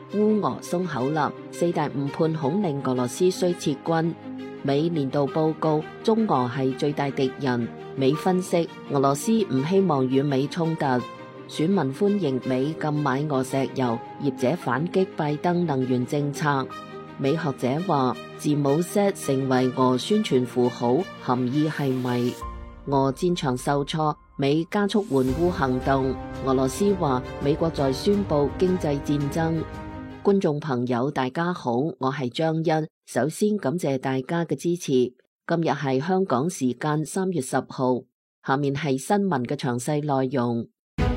烏俄鬆口啦，四大誤判恐令俄羅斯需撤軍。美年度報告，中俄係最大敵人。美分析，俄羅斯唔希望與美衝突。選民歡迎美禁買俄石油，業者反擊拜登能源政策。美學者話，字母 Z 成為俄宣傳符號，含義係咪？俄戰場受挫，美加速援烏行動。俄羅斯話，美國在宣布經濟戰爭。觀眾朋友大家好，我係張欣，首先感謝大家嘅支持。今日係香港時間3月10號，下面係新聞嘅詳細內容。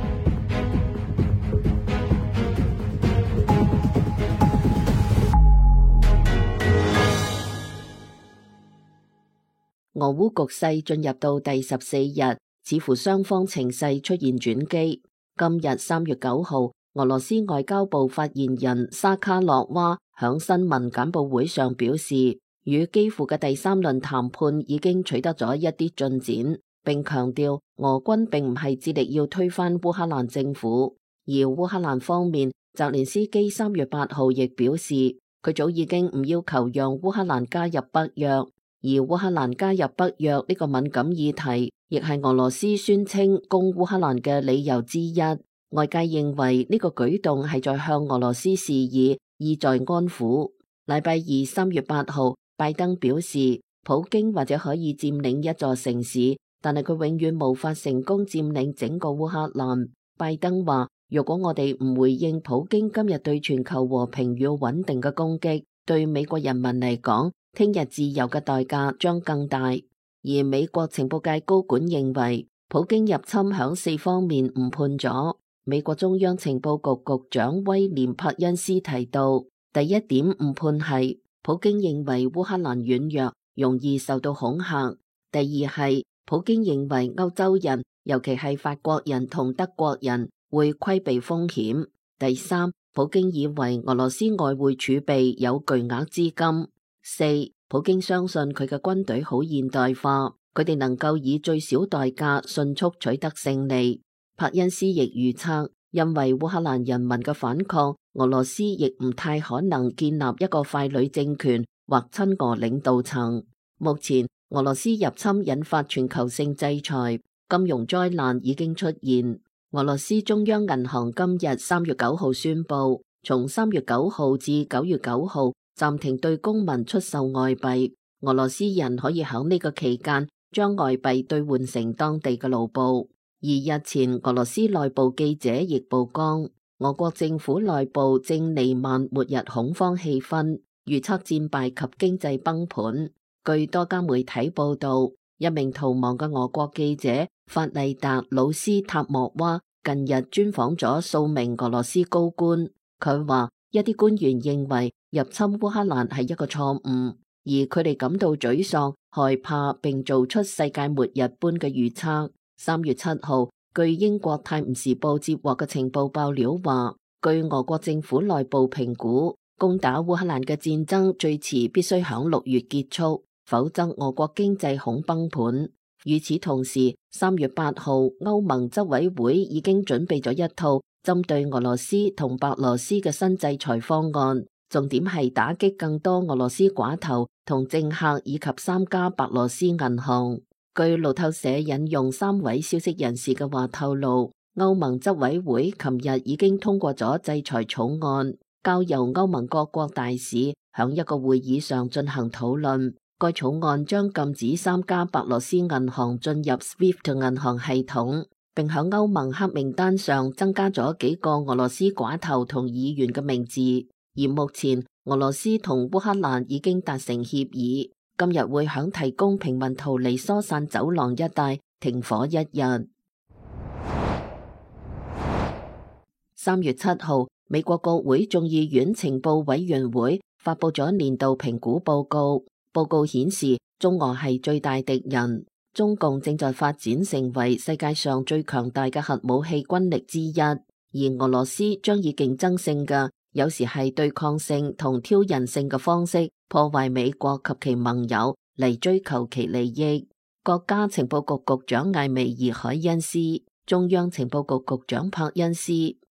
俄烏局勢進入到第14日，似乎雙方情勢出現轉機。今日3月9號，俄羅斯外交部發言人沙卡洛娃響新聞簡報會上表示，與基輔嘅第3輪談判已經取得咗一啲進展，並強調俄軍並唔係致力要推翻烏克蘭政府。而烏克蘭方面，澤連斯基3月8號亦表示，佢早已經唔要求讓烏克蘭加入北約。而烏克蘭加入北約呢個敏感議題，亦係俄羅斯宣稱攻烏克蘭嘅理由之一。外界認為呢個舉動係在向俄羅斯示意，意在安撫。禮拜二3月8號，拜登表示，普京或者可以佔領一座城市，但係佢永遠無法成功佔領整個烏克蘭。拜登話，如果我哋唔回應普京今日對全球和平與穩定嘅攻擊，對美國人民嚟講，聽日自由嘅代價將更大。而美國情報界高管認為，普京入侵響4方面誤判咗。美國中央情報局局長威廉柏恩斯提到，第一點誤判係普京認為烏克蘭軟弱，容易受到恐嚇；第二係普京認為歐洲人，尤其係法國人同德國人會規避風險；第三，普京以為俄羅斯外匯儲備有巨額資金。四，普京相信佢嘅軍隊好現代化，佢哋能夠以最小代價迅速取得勝利。柏恩斯亦預測，因為烏克蘭人民嘅反抗，俄羅斯亦唔太可能建立一個傀儡政權或親俄領導層。目前，俄羅斯入侵引發全球性制裁，金融災難已經出現。俄羅斯中央銀行今日3月9號宣布，從3月9號至9月9號，暫停對公民出售外幣，俄羅斯人可以喺呢個期間將外幣兌換成當地嘅盧布。而日前，俄羅斯內部記者亦曝光，俄國政府內部正彌漫末日恐慌氣氛，預測戰敗及經濟崩盤。據多家媒體報道，一名逃亡嘅俄國記者法麗達魯斯塔莫娃近日專訪咗數名俄羅斯高官，佢話一啲官員認為入侵烏克蘭係一個錯誤，而佢哋感到沮喪、害怕，並做出世界末日般嘅預測。3月7號，據英國泰晤士報接獲嘅情報爆料話，據俄國政府內部評估，攻打烏克蘭嘅戰爭最遲必須響6月結束，否則俄國經濟恐崩盤。與此同時，3月8號，歐盟執委會已經準備咗一套針對俄羅斯同白羅斯嘅新制裁方案，重點係打擊更多俄羅斯寡頭同政客以及3家白羅斯銀行。據路透社引用3位消息人士嘅話透露，歐盟執委會琴日已經通過咗制裁草案，交由歐盟各國大使響一個會議上進行討論。該草案將禁止3家白羅斯銀行進入 SWIFT 銀行系統，並響歐盟黑名單上增加咗幾個俄羅斯寡頭同議員嘅名字。而目前，俄羅斯同烏克蘭已經達成協議，今日會響提供平民逃離疏散走廊一帶停火1日。3月7號，美國國會眾議院情報委員會發佈咗年度評估報告，報告顯示中俄係最大敵人，中共正在發展成為世界上最強大嘅核武器軍力之一，而俄羅斯將以競爭性嘅，有時係對抗性同挑釁性嘅方式破壞美國及其盟友嚟追求其利益。國家情報局局長艾薇兒海恩斯、中央情報局局長柏恩斯、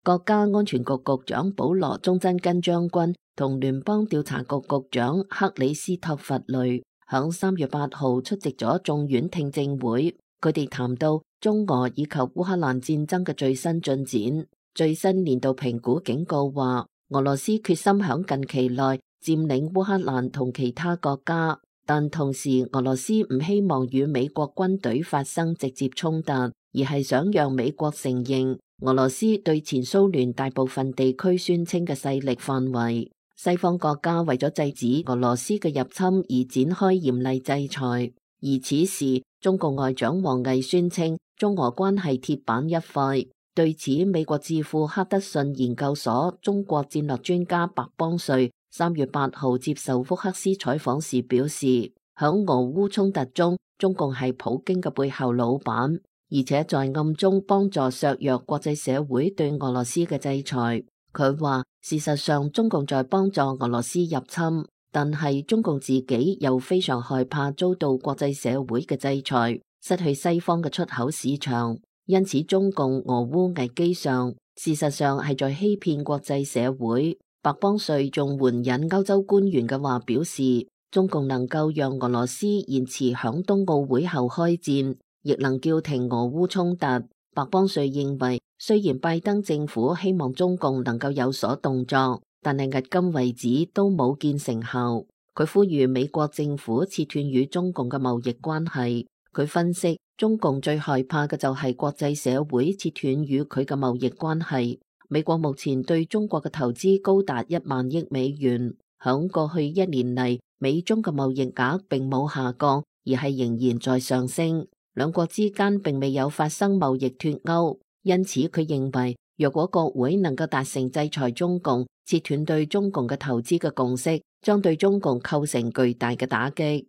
國家安全局局長保羅鍾真根將軍同聯邦調查局局長克里斯托弗雷響3月8號出席咗眾院聽證會，佢哋談到中俄以及烏克蘭戰爭嘅最新進展。最新年度評估警告話，俄羅斯決心響近期內佔領烏克蘭同其他國家，但同時俄羅斯唔希望與美國軍隊發生直接衝突，而係想讓美國承認俄羅斯對前蘇聯大部分地區宣稱嘅勢力範圍。西方國家為咗制止俄羅斯嘅入侵而展開嚴厲制裁，而此時中共外長王毅宣稱中俄關係鐵板一塊。對此，美國智庫克德遜研究所中國戰略專家白邦瑞3月8號接受福克斯採訪時表示，響俄烏衝突中，中共係普京嘅背後老闆，而且在暗中幫助削弱國際社會對俄羅斯嘅制裁。佢話，事實上中共在幫助俄羅斯入侵，但係中共自己又非常害怕遭到國際社會嘅制裁，失去西方嘅出口市場。因此中共俄烏危機上，事實上係在欺騙國際社會。白邦瑞仲援引歐洲官員嘅話表示，中共能夠讓俄羅斯延遲響冬奧會後開戰，亦能叫停俄烏衝突。白邦瑞認為，雖然拜登政府希望中共能夠有所動作，但係迄今為止都冇見成效。佢呼籲美國政府切斷與中共嘅貿易關係。佢分析，中共最害怕嘅就係國際社會切斷與佢嘅貿易關係。美國目前對中國嘅投資高達1萬億美元，響過去1年嚟，美中嘅貿易額並冇下降，而係仍然在上升。兩國之間並未有發生貿易脫鈎，因此佢認為，若果國會能夠達成制裁中共、切斷對中共嘅投資嘅共識，將對中共構成巨大嘅打擊。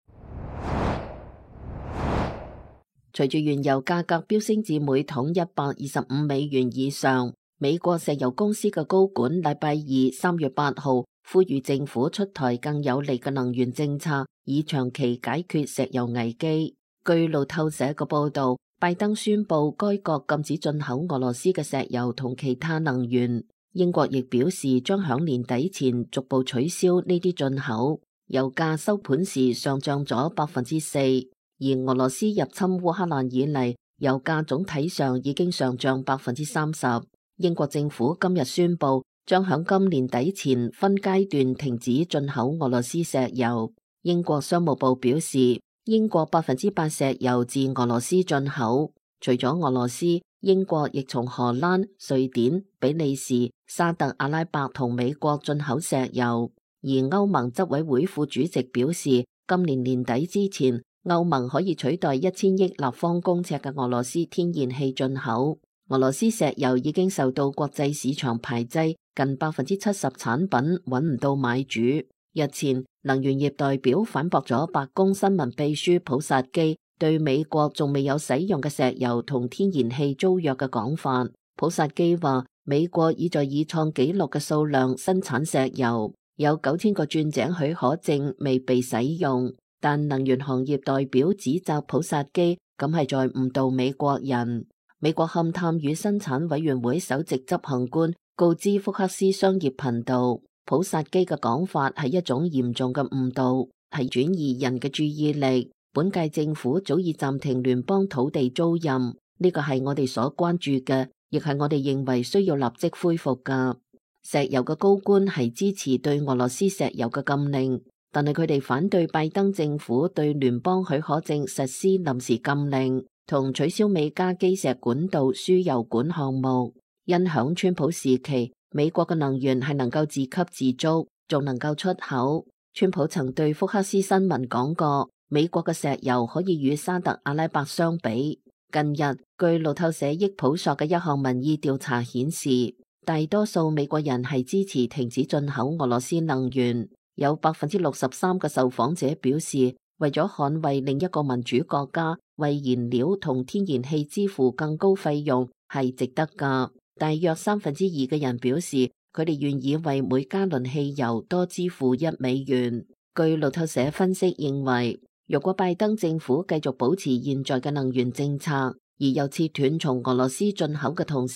隨住原油價格飆升至每桶125美元以上，美國石油公司嘅高管禮拜二3月8號呼籲政府出台更有利嘅能源政策，以長期解決石油危機。據路透社嘅報道，拜登宣布該國禁止進口俄羅斯嘅石油同其他能源。英國亦表示將響年底前逐步取消呢啲進口。油價收盤時上漲咗4%，而俄羅斯入侵烏克蘭以嚟，油價總體上已經上漲30%。英國政府今日宣布將響今年底前分階段停止進口俄羅斯石油。英國商務部表示，英國8%石油自俄羅斯進口，除咗俄羅斯，英國亦從荷蘭、瑞典、比利時、沙特阿拉伯同美國進口石油。而歐盟執委會副主席表示，今年年底之前，歐盟可以取代1000億立方公尺嘅俄羅斯天然氣進口。俄羅斯石油已經受到國際市場排擠，近70%產品揾唔到買主。日前，能源業代表反駁咗白宮新聞秘書普薩基對美國仲未有使用嘅石油同天然氣租約嘅講法。普薩基話，美國已在已創紀錄嘅數量生產石油，有9000個鑽井許可證未被使用。但能源行業代表指責普薩基咁係在誤導美國人。美國勘探與生產委員會首席執行官告知福克斯商業頻道，普薩基嘅講法係一種嚴重嘅誤導，係轉移人嘅注意力。本屆政府早已暫停聯邦土地租賃，呢個係我哋所關注嘅，亦係我哋認為需要立即恢復㗎。石油嘅高官係支持對俄羅斯石油嘅禁令，但係佢哋反對拜登政府對聯邦許可證實施臨時禁令，同取消美加基石管道輸油管項目。因響川普時期，美國嘅能源係能夠自給自足，仲能夠出口。川普曾對福克斯新聞講過，美國嘅石油可以與沙特阿拉伯相比。近日，據路透社益普索嘅一項民意調查顯示，大多數美國人係支持停止進口俄羅斯能源。有63%嘅受訪者表示，為咗捍衛另一個民主國家為燃料同天然氣支付更高費用係值得㗎。大約2%嘅人表示，佢哋願意為每加侖汽油多支付1美元。據路透社分析認為，如果拜登政府繼續保持現在嘅能源政策，而又切斷從俄羅斯進口嘅同時，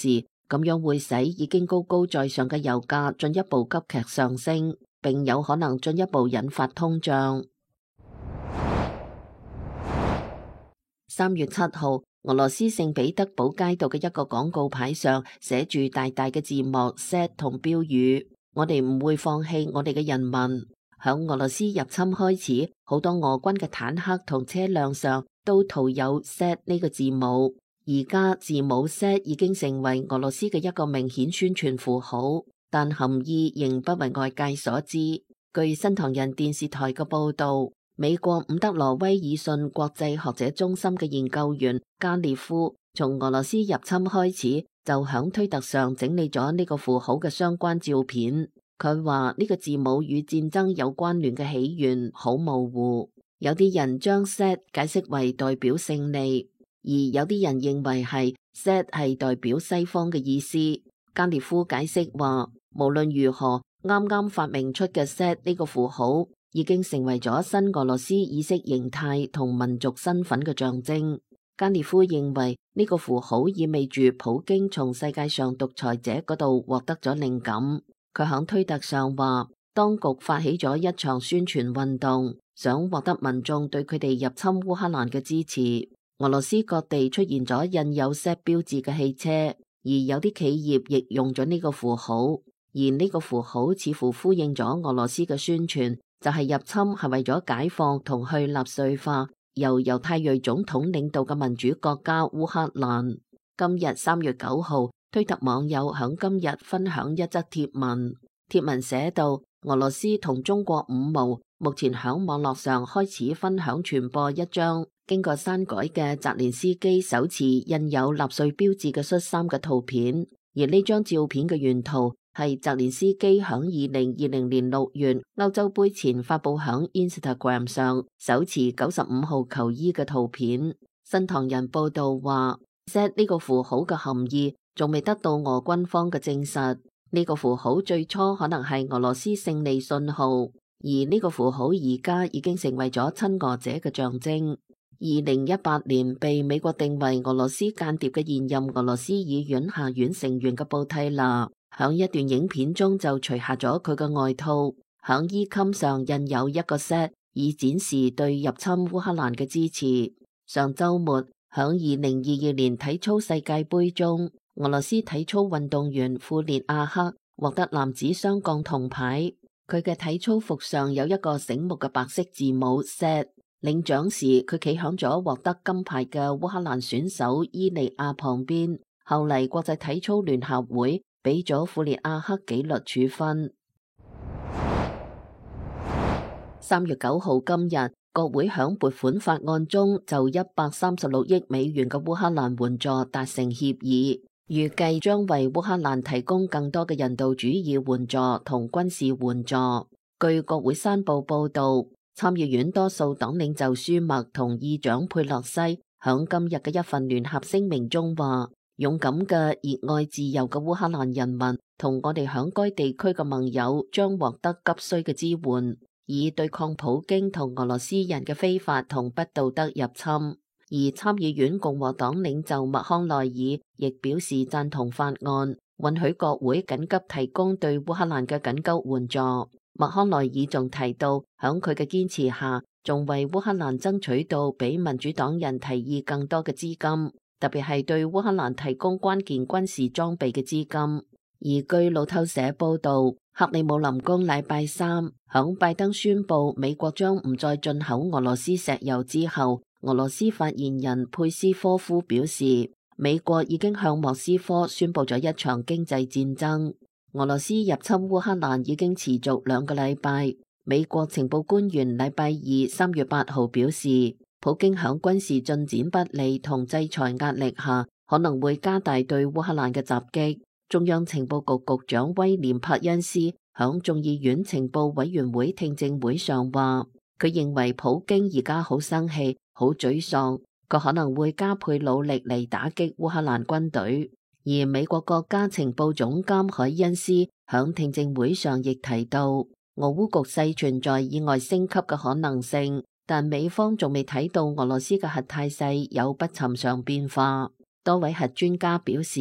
咁樣會使已經高高在上嘅油價進一步急劇上升，並有可能進一步引發通脹。3月7號，俄羅斯聖彼得堡街道嘅一個廣告牌上寫住大大嘅字幕 Z 同標語：我哋唔會放棄我哋嘅人民。響俄羅斯入侵開始，好多俄軍嘅坦克同車輛上都塗有 Z 呢個字母。而家字母 Z 已經成為俄羅斯嘅一個明顯宣傳符號，但含義仍不為外界所知。據新唐人電視台嘅報道，美國伍德羅威爾遜國際學者中心嘅研究員加列夫從俄羅斯入侵開始就響推特上整理咗呢個符號嘅相關照片。佢話呢個字母與戰爭有關聯嘅起源好模糊，有啲人將 Z 解釋為代表勝利，而有啲人認為係 Z 係代表西方嘅意思。加列夫解釋話，無論如何，啱啱發明出嘅 Z 呢個符號已經成為咗新俄羅斯意識形態同民族身份嘅象徵。加列夫認為呢個符號意味住普京從世界上獨裁者嗰度獲得咗靈感。佢響推特上話，當局發起咗一場宣傳運動，想獲得民眾對佢哋入侵烏克蘭嘅支持。俄羅斯各地出現咗印有 Z 標誌嘅汽車，而有啲企業亦用咗呢個符號，而呢個符號似乎呼應咗俄羅斯嘅宣傳，就係入侵係為咗解放同去納粹化由猶太裔總統領導嘅民主國家烏克蘭。今日3月9號，推特網友響今日分享一則貼文，貼文寫道：俄羅斯同中國五毛目前響網絡上開始分享傳播一張經過刪改嘅澤連斯基手持印有納粹標誌嘅恤衫嘅圖片，而呢張照片嘅原圖係澤連斯基響2020年6月歐洲盃前發佈響 Instagram 上手持95號球衣嘅圖片。新唐人報道話， Z 呢個符號嘅含義仲未得到俄軍方嘅證實。呢個符號最初可能係俄羅斯勝利信號，而呢個符號而家已經成為咗親俄者嘅象徵。2018年被美國定為俄羅斯間諜嘅現任俄羅斯議院下院成員嘅布蒂娜，響一段影片中就除下咗佢嘅外套，響衣襟上印有一個 Z，以展示對入侵烏克蘭嘅支持。上周末響2022年體操世界盃中，俄羅斯體操運動員庫列亞克獲得男子雙槓銅牌，佢嘅體操服上有一個醒目嘅白色字母 Z。領獎時，佢企響咗獲得金牌嘅烏克蘭選手伊利亞旁邊。後嚟國際體操聯合會俾咗庫列亞克紀律處分。3月9號今日，國會響撥款法案中就136億美元嘅烏克蘭援助達成協議，預計將為烏克蘭提供更多嘅人道主義援助同軍事援助。據國會山報報道，參議院多數黨領袖舒默同議長佩洛西響今日嘅一份聯合聲明中話，勇敢嘅熱愛自由嘅烏克蘭人民同我哋響該地區嘅盟友將獲得急需嘅支援，以對抗普京同俄羅斯人嘅非法同不道德入侵。而參議院共和黨領袖麥康奈爾亦表示贊同法案，允許國會緊急提供對烏克蘭嘅緊急援助。麥康奈爾仲提到，響佢嘅堅持下，仲為烏克蘭爭取到比民主黨人提議更多嘅資金，特別係對烏克蘭提供關鍵軍事裝備嘅資金。而據路透社報道，克里姆林宮禮拜三響拜登宣布美國將唔再進口俄羅斯石油之後，俄羅斯發言人佩斯科夫表示，美國已經向莫斯科宣布咗一場經濟戰爭。俄羅斯入侵烏克蘭已經持續2個禮拜。美國情報官員禮拜二3月8號表示，普京響軍事進展不利同制裁壓力下，可能會加大對烏克蘭嘅襲擊。中央情報局局長威廉柏恩斯響眾議院情報委員會聽證會上話，佢認為普京而家好生氣、好沮喪，佢可能會加倍努力嚟打擊烏克蘭軍隊。而美國國家情報總監海恩斯響聽證會上亦提到，俄烏局勢存在意外升級嘅可能性，但美方仲未睇到俄羅斯嘅核態勢有不尋常變化。多位核專家表示，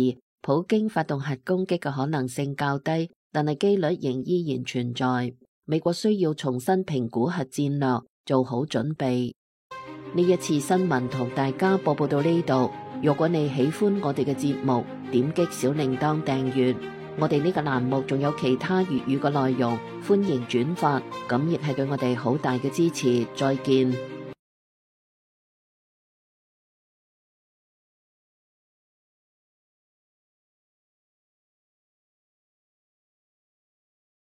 普京發動核攻擊嘅可能性較低，但係機率仍依然存在。美國需要重新評估核戰略，做好準備。呢一次新聞同大家播報到呢度。如果你喜歡我哋嘅節目，點擊小鈴鐺訂閱。我哋呢個欄目仲有其他粵語嘅內容，歡迎轉發，咁亦係對我哋好大嘅支持。再見。